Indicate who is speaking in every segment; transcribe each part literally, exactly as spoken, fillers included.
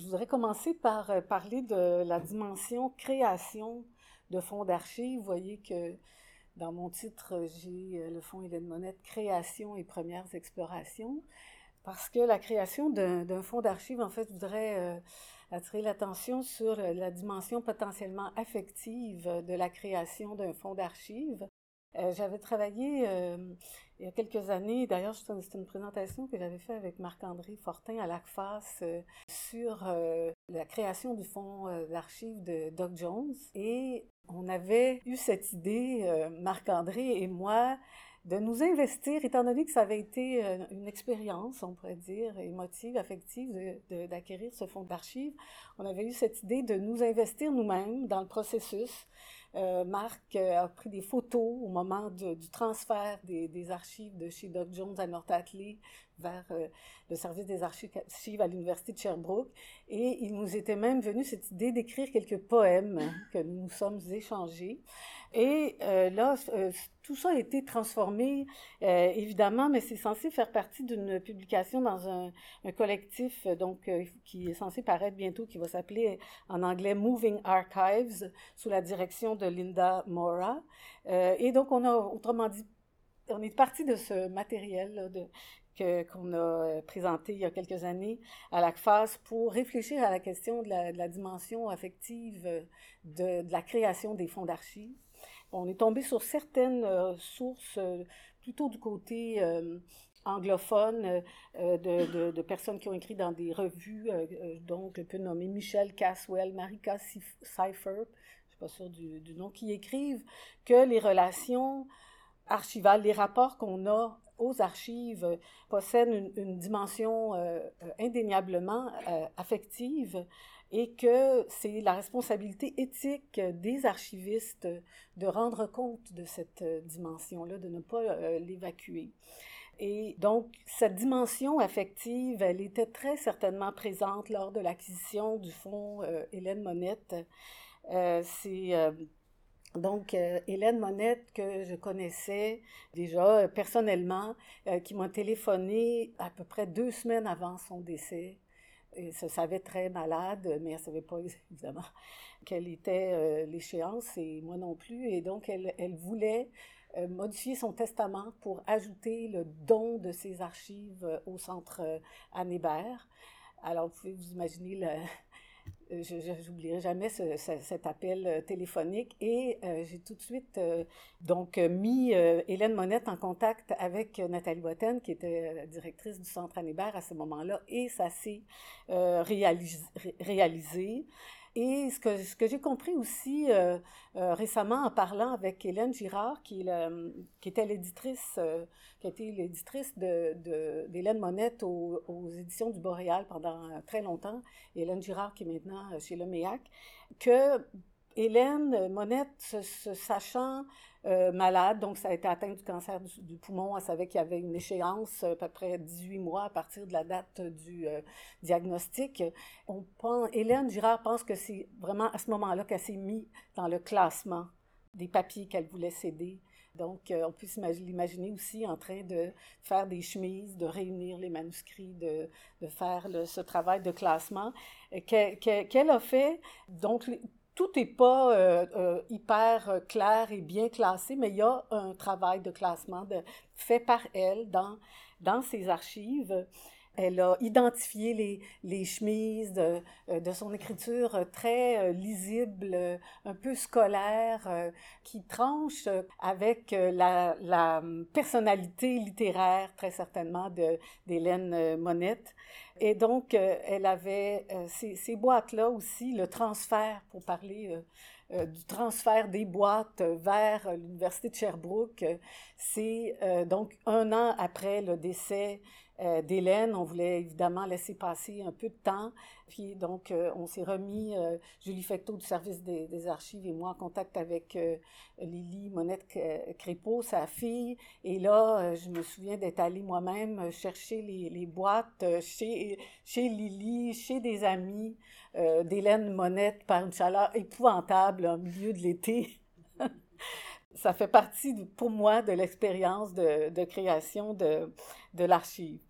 Speaker 1: voudrais commencer par euh, parler de la dimension création de fonds d'archives. Vous voyez que dans mon titre, j'ai euh, le fonds Hélène Monette, Création et premières explorations, parce que la création d'un, d'un fonds d'archives, en fait, voudrait euh, attirer l'attention sur la dimension potentiellement affective de la création d'un fonds d'archives. Euh, j'avais travaillé euh, il y a quelques années, d'ailleurs c'était une présentation que j'avais faite avec Marc-André Fortin à l'A C F A S euh, sur euh, la création du fonds euh, d'archives de Doug Jones. Et on avait eu cette idée, euh, Marc-André et moi, de nous investir, étant donné que ça avait été euh, une expérience, on pourrait dire, émotive, affective, de, de, d'acquérir ce fonds d'archives. On avait eu cette idée de nous investir nous-mêmes dans le processus. Euh, Marc euh, a pris des photos au moment de, du transfert des, des archives de chez Doug Jones à North Atlee vers euh, le service des archives à l'Université de Sherbrooke. Et il nous était même venu cette idée d'écrire quelques poèmes que nous nous sommes échangés. Et euh, là, euh, tout ça a été transformé, euh, évidemment, mais c'est censé faire partie d'une publication dans un, un collectif donc, euh, qui est censé paraître bientôt, qui va s'appeler en anglais Moving Archives, sous la direction de Linda Mora. Euh, et donc, on a, autrement dit, on est parti de ce matériel là, de, que, qu'on a présenté il y a quelques années à l'A C F A S pour réfléchir à la question de la, de la dimension affective de, de la création des fonds d'archives. On est tombé sur certaines euh, sources euh, plutôt du côté euh, anglophone euh, de, de, de personnes qui ont écrit dans des revues, euh, donc je peux nommer Michelle Caswell, Marika Seifer, je ne suis pas sûre du, du nom, qui écrivent que les relations archivales, les rapports qu'on a aux archives possèdent une, une dimension euh, indéniablement euh, affective et que c'est la responsabilité éthique des archivistes de rendre compte de cette dimension-là, de ne pas euh, l'évacuer. Et donc, cette dimension affective, elle était très certainement présente lors de l'acquisition du fonds euh, Hélène Monette. Euh, c'est... Euh, Donc, euh, Hélène Monette, que je connaissais déjà euh, personnellement, euh, qui m'a téléphoné à peu près deux semaines avant son décès. Elle se savait très malade, mais elle ne savait pas évidemment quelle était euh, l'échéance, et moi non plus. Et donc, elle, elle voulait euh, modifier son testament pour ajouter le don de ses archives euh, au centre euh, Anne Hébert. Alors, vous pouvez vous imaginer le... Je n'oublierai jamais ce, ce, cet appel téléphonique et euh, j'ai tout de suite euh, donc mis euh, Hélène Monette en contact avec Nathalie Boiten, qui était directrice du Centre Anne Hébert à ce moment-là, et ça s'est euh, réalisé, réalisé. Et ce que, ce que j'ai compris aussi euh, euh, récemment en parlant avec Hélène Girard, qui, est le, qui était l'éditrice, euh, qui a été l'éditrice de, de, d'Hélène Monette aux, aux éditions du Boréal pendant très longtemps, Hélène Girard qui est maintenant chez Le Méac, que Hélène Monette, se, se sachant euh, malade, donc ça a été atteint du cancer du, du poumon, elle savait qu'il y avait une échéance à peu près dix-huit mois à partir de la date du euh, diagnostic. On pense, Hélène Girard pense que c'est vraiment à ce moment-là qu'elle s'est mise dans le classement des papiers qu'elle voulait céder. Donc, euh, on peut l'imaginer aussi en train de faire des chemises, de réunir les manuscrits, de, de faire le, ce travail de classement euh, qu'elle, qu'elle a fait. Donc, tout n'est pas euh, euh, hyper clair et bien classé, mais il y a un travail de classement de, fait par elle dans, dans ses archives. Elle a identifié les, les chemises de, de son écriture très lisible, un peu scolaire, qui tranche avec la, la personnalité littéraire, très certainement, de, d'Hélène Monette. Et donc, elle avait ces, ces boîtes-là aussi, le transfert, pour parler euh, du transfert des boîtes vers l'Université de Sherbrooke. C'est euh, donc un an après le décès Euh, d'Hélène. On voulait évidemment laisser passer un peu de temps. Puis donc, euh, on s'est remis, euh, Julie Fecteau du service des, des archives et moi, en contact avec euh, Lily Monette-Crépeau, sa fille. Et là, euh, je me souviens d'être allée moi-même chercher les, les boîtes chez, chez Lily, chez des amis euh, d'Hélène Monette, par une chaleur épouvantable au milieu de l'été. Ça fait partie, pour moi, de l'expérience de, de création de, de l'archive.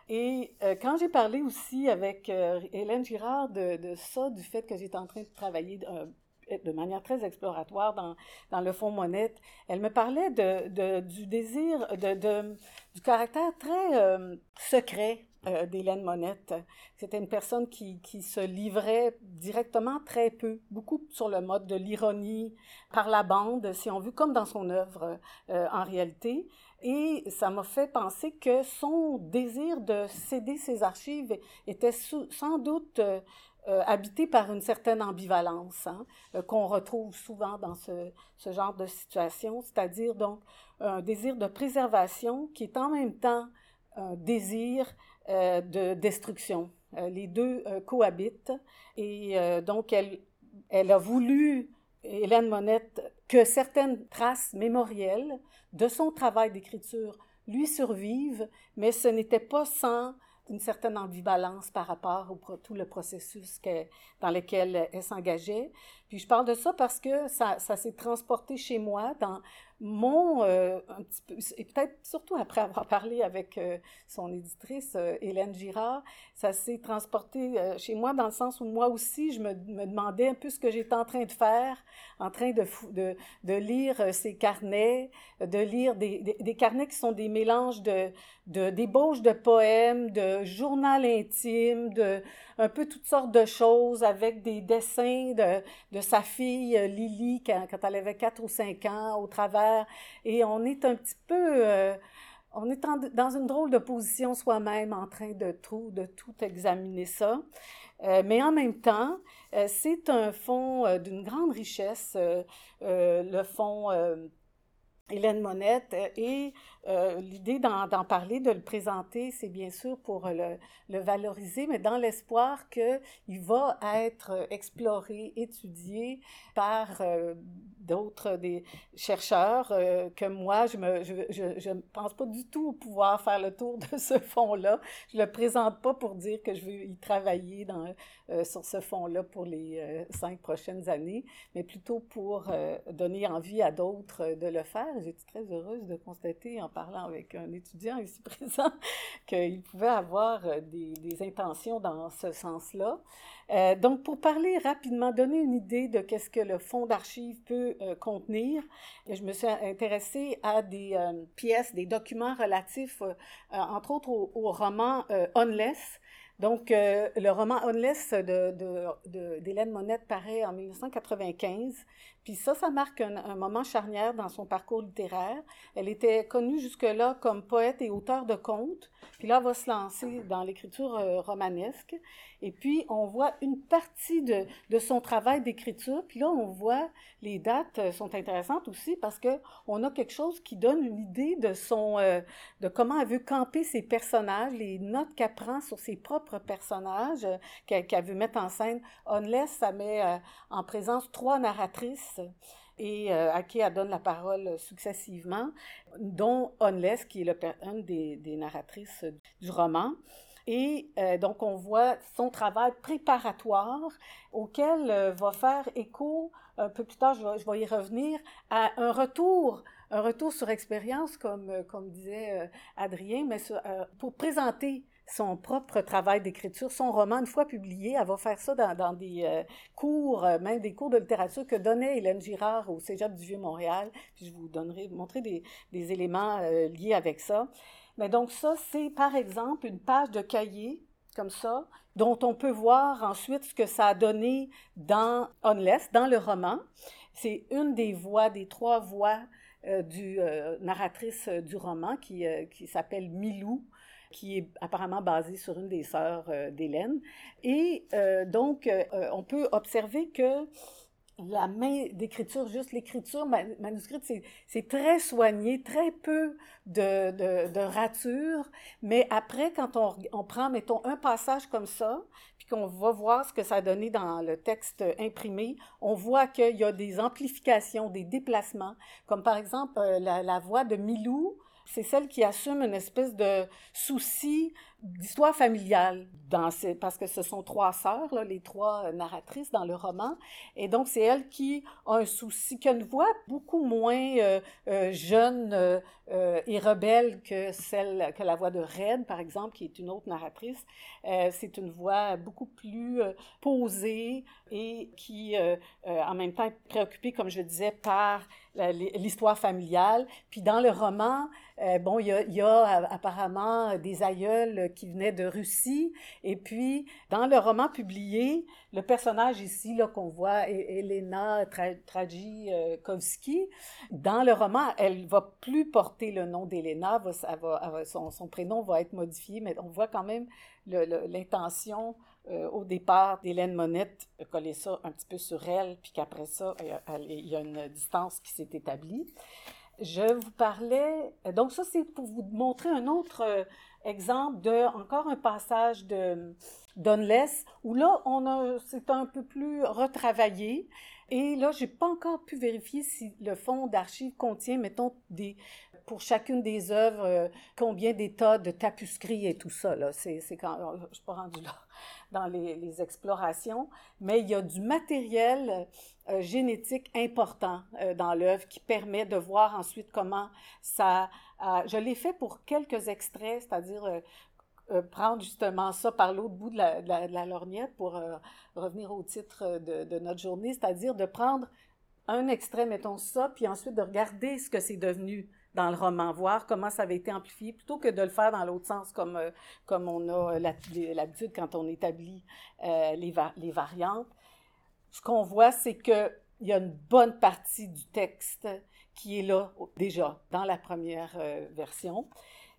Speaker 1: Et euh, quand j'ai parlé aussi avec euh, Hélène Girard de, de ça, du fait que j'étais en train de travailler euh, de manière très exploratoire dans, dans le Fonds Monette, elle me parlait de, de, du désir, de, de, du caractère très euh, secret euh, d'Hélène Monette. C'était une personne qui, qui se livrait directement très peu, beaucoup sur le mode de l'ironie, par la bande, si on veut, comme dans son œuvre euh, en réalité. Et ça m'a fait penser que son désir de céder ses archives était sous, sans doute euh, euh, habité par une certaine ambivalence, hein, euh, qu'on retrouve souvent dans ce, ce genre de situation, c'est-à-dire donc un désir de préservation qui est en même temps un désir euh, de destruction. Euh, les deux euh, cohabitent et euh, donc elle, elle a voulu, Hélène Monette, que certaines traces mémorielles de son travail d'écriture lui survivent, mais ce n'était pas sans une certaine ambivalence par rapport au tout le processus que, dans lequel elle s'engageait. Puis je parle de ça parce que ça, ça s'est transporté chez moi dans mon, euh, un petit peu, et peut-être surtout après avoir parlé avec euh, son éditrice, euh, Hélène Girard, ça s'est transporté euh, chez moi dans le sens où moi aussi, je me, me demandais un peu ce que j'étais en train de faire, en train de, de, de lire euh, ces carnets, de lire des, des, des carnets qui sont des mélanges de, de, d'ébauches de poèmes, de journal intime, de un peu toutes sortes de choses avec des dessins de, de sa fille Lily quand, quand elle avait quatre ou cinq ans au travers. Et on est un petit peu... Euh, on est en, dans une drôle de position soi-même en train de tout, de tout examiner ça. Euh, mais en même temps, euh, c'est un fonds euh, d'une grande richesse, euh, euh, le fonds... Euh, Hélène Monette, et euh, l'idée d'en, d'en parler, de le présenter, c'est bien sûr pour le, le valoriser, mais dans l'espoir qu'il va être exploré, étudié par euh, d'autres des chercheurs euh, que moi, je ne je, je, je pense pas du tout pouvoir faire le tour de ce fonds-là. Je ne le présente pas pour dire que je veux y travailler dans, euh, sur ce fonds-là pour les euh, cinq prochaines années, mais plutôt pour euh, donner envie à d'autres de le faire. J'étais très heureuse de constater, en parlant avec un étudiant ici présent, qu'il pouvait avoir des, des intentions dans ce sens-là. Euh, donc, pour parler rapidement, donner une idée de qu'est-ce que le fonds d'archives peut euh, contenir, je me suis intéressée à des euh, pièces, des documents relatifs, euh, entre autres au, au roman euh, Unless. Donc, euh, le roman Unless de, de, de, d'Hélène Monette paraît en dix-neuf cent quatre-vingt-quinze. Puis ça, ça marque un, un moment charnière dans son parcours littéraire. Elle était connue jusque-là comme poète et auteure de contes. Puis là, elle va se lancer dans l'écriture euh, romanesque. Et puis, on voit une partie de, de son travail d'écriture. Puis là, on voit, les dates sont intéressantes aussi parce qu'on a quelque chose qui donne une idée de, son, euh, de comment elle veut camper ses personnages, les notes qu'elle prend sur ses propres personnages euh, qu'elle, qu'elle veut mettre en scène. Unless, ça met euh, en présence trois narratrices et euh, à qui elle donne la parole successivement, dont Unless, qui est le, une des, des narratrices du roman. Et euh, donc, on voit son travail préparatoire auquel euh, va faire écho, un peu plus tard, je vais, je vais y revenir, à un retour, un retour sur expérience, comme, comme disait euh, Adrien, mais sur, euh, pour présenter son propre travail d'écriture, son roman, une fois publié, elle va faire ça dans, dans des euh, cours, euh, même des cours de littérature que donnait Hélène Girard au Cégep du Vieux-Montréal. Puis je vous donnerai, montrer des, des éléments euh, liés avec ça. Mais donc ça, c'est par exemple une page de cahier, comme ça, dont on peut voir ensuite ce que ça a donné dans Unless, dans le roman. C'est une des voix, des trois voix euh, du euh, narratrice euh, du roman qui, euh, qui s'appelle Milou, qui est apparemment basée sur une des sœurs euh, d'Hélène. Et euh, donc, euh, on peut observer que la main d'écriture, juste l'écriture manuscrite, c'est, c'est très soigné, très peu de, de, de ratures, mais après, quand on, on prend, mettons, un passage comme ça, puis qu'on va voir ce que ça a donné dans le texte imprimé, on voit qu'il y a des amplifications, des déplacements, comme par exemple euh, la, la voix de Milou, c'est celle qui assume une espèce de souci d'histoire familiale, dans ces, parce que ce sont trois sœurs, là, les trois narratrices dans le roman, et donc c'est elle qui a un souci, qui a une voix beaucoup moins euh, euh, jeune euh, euh, et rebelle que celle, que la voix de Red, par exemple, qui est une autre narratrice. Euh, c'est une voix beaucoup plus euh, posée et qui, euh, euh, en même temps, est préoccupée, comme je disais, par la, l'histoire familiale. Puis dans le roman, euh, bon, il y a, il y a apparemment des aïeuls qui venaient de Russie. Et puis, dans le roman publié, le personnage ici, là, qu'on voit, Elena Trajikovski, dans le roman, elle va plus porter le nom d'Elena, va, elle va, elle va, son, son prénom va être modifié, mais on voit quand même le, le, l'intention euh, au départ d'Hélène Monette de coller ça un petit peu sur elle, puis qu'après ça, elle, il y a une distance qui s'est établie. Je vous parlais, donc ça c'est pour vous montrer un autre euh, exemple de, encore un passage de d'Unless, où là, on a, c'est un peu plus retravaillé, et là, j'ai pas encore pu vérifier si le fonds d'archives contient, mettons, des, pour chacune des œuvres, euh, combien d'états de tapuscrits et tout ça, là, c'est, c'est quand, je suis pas rendue là, dans les, les explorations, mais il y a du matériel euh, génétique important euh, dans l'œuvre qui permet de voir ensuite comment ça... Euh, je l'ai fait pour quelques extraits, c'est-à-dire euh, euh, prendre justement ça par l'autre bout de la, de la, de la lorgnette pour euh, revenir au titre de, de notre journée, c'est-à-dire de prendre un extrait, mettons ça, puis ensuite de regarder ce que c'est devenu dans le roman, voir comment ça avait été amplifié, plutôt que de le faire dans l'autre sens, comme, euh, comme on a l'habitude quand on établit euh, les, va- les variantes. Ce qu'on voit, c'est qu'il y a une bonne partie du texte qui est là déjà dans la première euh, version.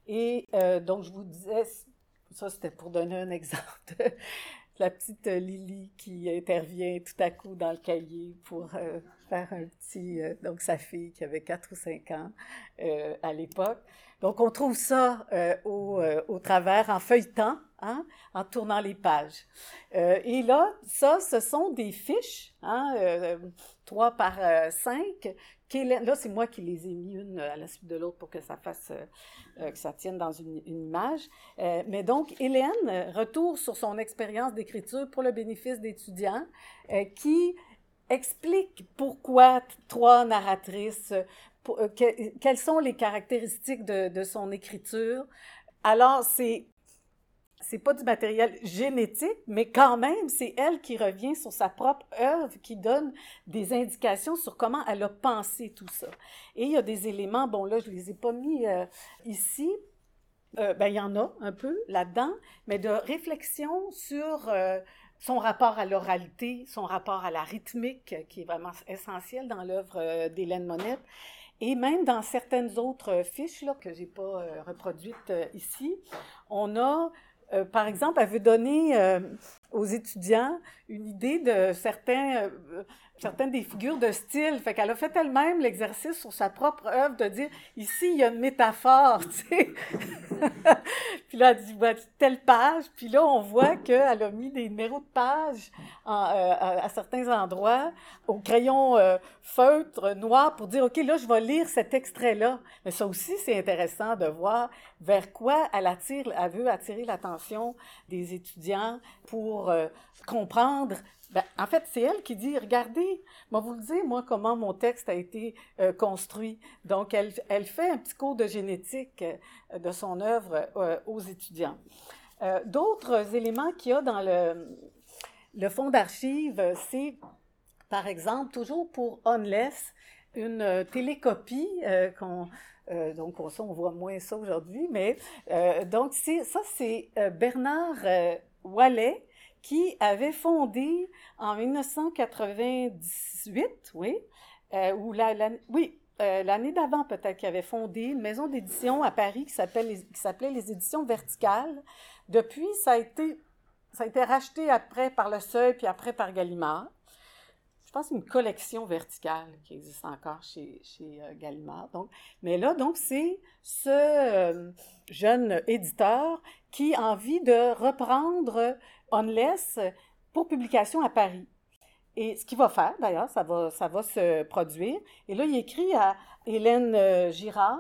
Speaker 1: Et euh, donc, je vous disais, ça c'était pour donner un exemple de la petite Lily qui intervient tout à coup dans le cahier pour euh, faire un petit... Euh, donc, sa fille qui avait quatre ou cinq ans euh, à l'époque. Donc, on trouve ça euh, au, euh, au travers, en feuilletant, hein, en tournant les pages. Euh, et là, ça, ce sont des fiches, hein, euh, trois par euh, cinq. Là, c'est moi qui les ai mis une à la suite de l'autre pour que ça fasse, euh, que ça tienne dans une, une image. Euh, mais donc, Hélène retourne sur son expérience d'écriture pour le bénéfice d'étudiants euh, qui explique pourquoi trois narratrices, pour, euh, que, quelles sont les caractéristiques de, de son écriture. Alors, c'est c'est pas du matériel génétique, mais quand même, c'est elle qui revient sur sa propre œuvre, qui donne des indications sur comment elle a pensé tout ça. Et il y a des éléments, bon là, je les ai pas mis euh, ici, euh, ben il y en a un peu là-dedans, mais de réflexion sur euh, son rapport à l'oralité, son rapport à la rythmique, qui est vraiment essentiel dans l'œuvre euh, d'Hélène Monette. Et même dans certaines autres fiches là, que je n'ai pas euh, reproduites euh, ici, on a... Euh, par exemple, elle veut donner euh, aux étudiants une idée de certains, euh, certaines des figures de style. Fait qu'elle a fait elle-même l'exercice sur sa propre œuvre de dire, ici, il y a une métaphore, tu sais. Puis là, elle dit, bah, telle page. Puis là, on voit qu'elle a mis des numéros de pages en, euh, à, à certains endroits au crayon euh, feutre noir pour dire, OK, là, je vais lire cet extrait-là. Mais ça aussi, c'est intéressant de voir vers quoi elle attire, elle veut attirer l'attention des étudiants pour euh, comprendre. Ben, en fait, c'est elle qui dit, regardez, moi vous le dire, moi, comment mon texte a été euh, construit. Donc, elle, elle fait un petit cours de génétique euh, de son œuvre euh, aux étudiants. Euh, d'autres éléments qu'il y a dans le, le fonds d'archives, c'est, par exemple, toujours pour Unless, une euh, télécopie euh, qu'on... Euh, donc, on, ça, on voit moins ça aujourd'hui, mais euh, donc, c'est, ça, c'est euh, Bernard euh, Wallet qui avait fondé en dix-neuf cent quatre-vingt-dix-huit, oui, euh, ou la, la, oui, euh, l'année d'avant peut-être, qu'il avait fondé une maison d'édition à Paris qui s'appelait les, qui s'appelait les Éditions Verticales. Depuis, ça a été, ça a été racheté après par Le Seuil, puis après par Gallimard. Je pense que c'est une collection verticale qui existe encore chez, chez euh, Gallimard. Donc, mais là, donc, c'est ce euh, jeune éditeur qui a envie de reprendre Unless pour publication à Paris. Et ce qu'il va faire, d'ailleurs, ça va, ça va se produire. Et là, il écrit à Hélène Girard,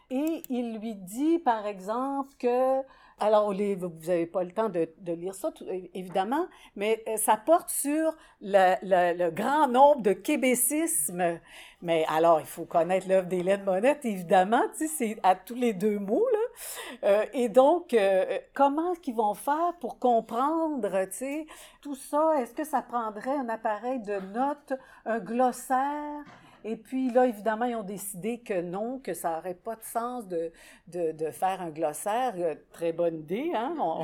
Speaker 1: Et il lui dit, par exemple, que... Alors, les, vous n'avez pas le temps de, de lire ça, tout, évidemment, mais ça porte sur le, le, le grand nombre de québécismes. Mais alors, il faut connaître l'œuvre d'Hélène Monette, évidemment, tu sais, c'est à tous les deux mots, là. Euh, et donc, euh, comment qu'ils vont faire pour comprendre, tu sais, tout ça? Est-ce que ça prendrait un appareil de notes, un glossaire? Et puis là, évidemment, ils ont décidé que non, que ça n'aurait pas de sens de, de, de faire un glossaire. Très bonne idée, hein? On...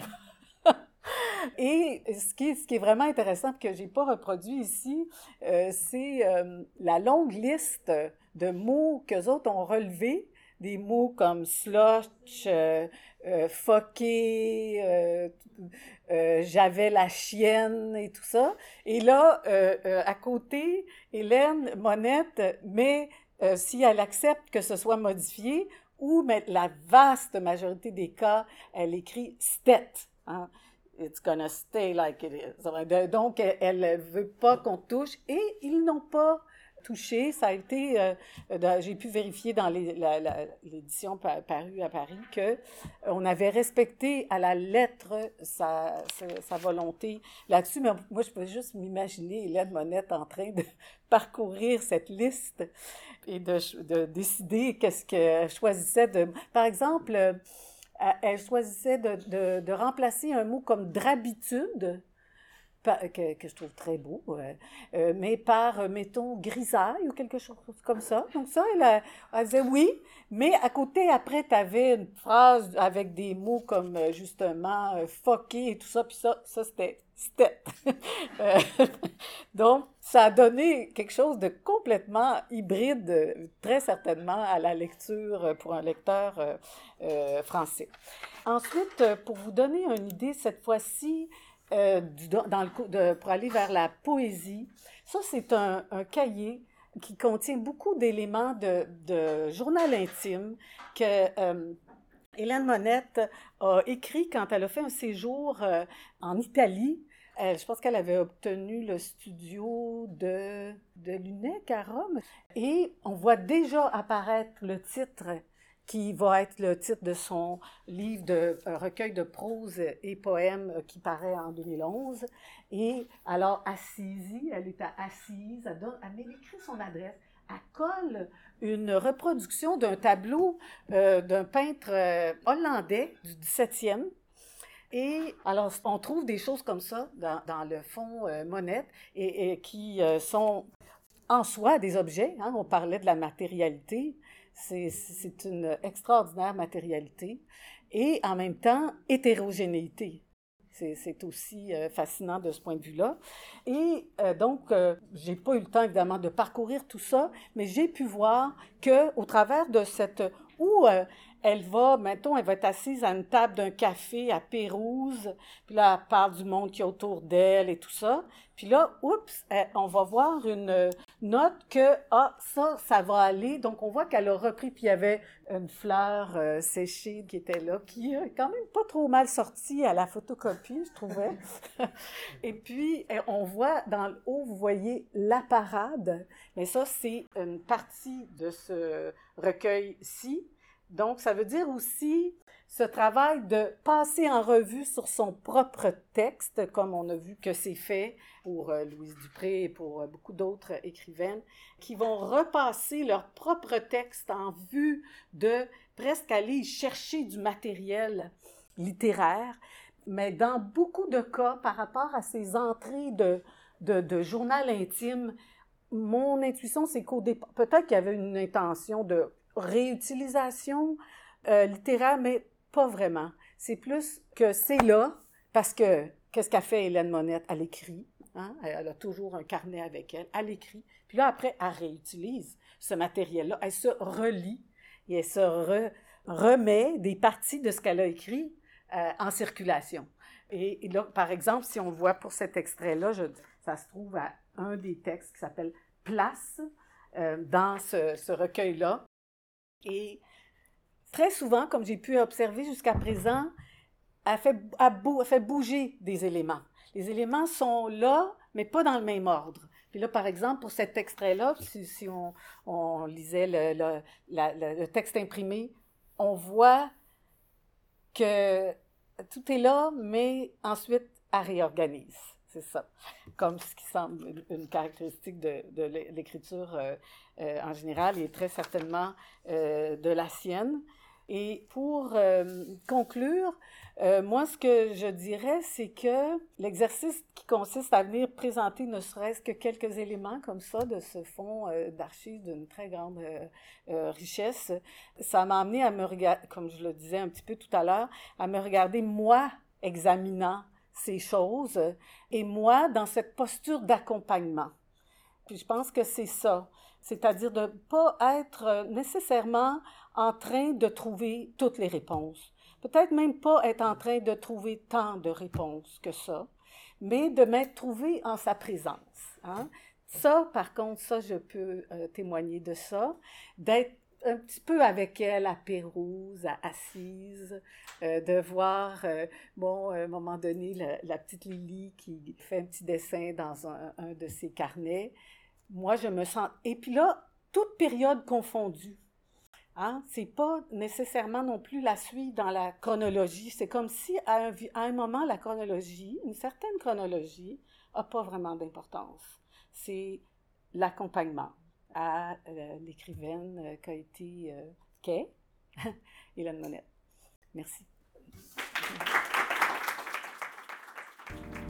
Speaker 1: Et ce qui, est, ce qui est vraiment intéressant, que je n'ai pas reproduit ici, euh, c'est euh, la longue liste de mots qu'eux autres ont relevés, des mots comme slush, euh, euh, fucké, euh, euh, j'avais la chienne et tout ça. Et là, euh, euh, à côté, Hélène Monette met, euh, si elle accepte que ce soit modifié, ou mais la vaste majorité des cas, elle écrit stet. Hein? It's gonna stay like it is. Donc, elle ne veut pas qu'on touche, et ils n'ont pas touché. Ça a été, euh, dans, j'ai pu vérifier dans les, la, la, l'édition par, parue à Paris qu'on avait respecté à la lettre sa, sa, sa volonté là-dessus. Mais moi, je pouvais juste m'imaginer Hélène Monette en train de parcourir cette liste et de, de décider qu'est-ce qu'elle choisissait de... Par exemple, elle choisissait de, de, de remplacer un mot comme drabitude, Que, que je trouve très beau, euh, euh, mais par, euh, mettons, grisaille ou quelque chose comme ça. Donc ça, elle, elle disait oui, mais à côté, après, tu avais une phrase avec des mots comme, euh, justement, euh, fucké et tout ça, puis ça, ça c'était c'était. euh, donc, ça a donné quelque chose de complètement hybride, très certainement, à la lecture pour un lecteur euh, euh, français. Ensuite, pour vous donner une idée, cette fois-ci, Euh, du, dans le, de, pour aller vers la poésie. Ça, c'est un, un cahier qui contient beaucoup d'éléments de, de journal intime que euh, Hélène Monette a écrit quand elle a fait un séjour euh, en Italie. Elle, je pense qu'elle avait obtenu le studio de, de l'U N E C à Rome. Et on voit déjà apparaître le titre qui va être le titre de son livre de euh, recueil de prose et poèmes euh, qui paraît en deux mille onze. Et alors, Assisi, elle est à Assise, elle, donne, elle écrit son adresse, elle colle une reproduction d'un tableau euh, d'un peintre euh, hollandais du dix-septième. Et alors, on trouve des choses comme ça dans, dans le fond euh, Monette et, et qui euh, sont en soi des objets. Hein, on parlait de la matérialité. C'est, c'est une extraordinaire matérialité et en même temps hétérogénéité. C'est, c'est aussi euh, fascinant de ce point de vue-là. Et euh, donc, euh, j'ai pas eu le temps évidemment de parcourir tout ça, mais j'ai pu voir qu'au travers de cette... où euh, elle va, mettons, elle va être assise à une table d'un café à Pérouse, puis là, elle parle du monde qui est autour d'elle et tout ça. Puis là, oups, on va voir une note que, ah, ça, ça va aller. Donc, on voit qu'elle a repris, puis il y avait une fleur euh, séchée qui était là, qui est quand même pas trop mal sortie à la photocopie, je trouvais. Et puis, on voit dans le haut, vous voyez la parade. Mais ça, c'est une partie de ce recueil-ci. Donc, ça veut dire aussi ce travail de passer en revue sur son propre texte, comme on a vu que c'est fait pour euh, Louise Dupré et pour euh, beaucoup d'autres écrivaines, qui vont repasser leur propre texte en vue de presque aller chercher du matériel littéraire. Mais dans beaucoup de cas, par rapport à ces entrées de, de, de journal intime, mon intuition, c'est qu'au départ, peut-être qu'il y avait une intention de réutilisation euh, littéraire, mais pas vraiment. C'est plus que c'est là, parce que qu'est-ce qu'a fait Hélène Monette? Elle écrit, hein? Elle a toujours un carnet avec elle, elle écrit, puis là, après, elle réutilise ce matériel-là, elle se relit et elle se re, remet des parties de ce qu'elle a écrit euh, en circulation. Et, et là, par exemple, si on voit pour cet extrait-là, je, ça se trouve à un des textes qui s'appelle « Place euh, » dans ce, ce recueil-là. Et très souvent, comme j'ai pu observer jusqu'à présent, elle fait, elle bou- elle fait bouger des éléments. Les éléments sont là, mais pas dans le même ordre. Puis là, par exemple, pour cet extrait-là, si, si on, on lisait le, le, la, le, le texte imprimé, on voit que tout est là, mais ensuite, elle réorganise. C'est ça. Comme ce qui semble une caractéristique de, de l'écriture euh, euh, en général et très certainement euh, de la sienne. Et pour euh, conclure, euh, moi, ce que je dirais, c'est que l'exercice qui consiste à venir présenter ne serait-ce que quelques éléments comme ça de ce fonds euh, d'archives d'une très grande euh, euh, richesse, ça m'a amené à me regarder, comme je le disais un petit peu tout à l'heure, à me regarder moi examinant ces choses et moi dans cette posture d'accompagnement. Puis je pense que c'est ça, c'est-à-dire de ne pas être nécessairement en train de trouver toutes les réponses. Peut-être même pas être en train de trouver tant de réponses que ça, mais de m'être trouvé en sa présence. Hein? Ça, par contre, ça, je peux euh, témoigner de ça, d'être un petit peu avec elle à Pérouse, à assise, euh, de voir, euh, bon, à un moment donné, la, la petite Lily qui fait un petit dessin dans un, un de ses carnets. Moi, je me sens... Et puis là, toute période confondue. Hein? C'est pas nécessairement non plus la suite dans la chronologie. C'est comme si, à un, à un moment, la chronologie, une certaine chronologie, n'a pas vraiment d'importance. C'est l'accompagnement à euh, l'écrivaine euh, qu'a été euh, qu'est Hélène Monette. Merci.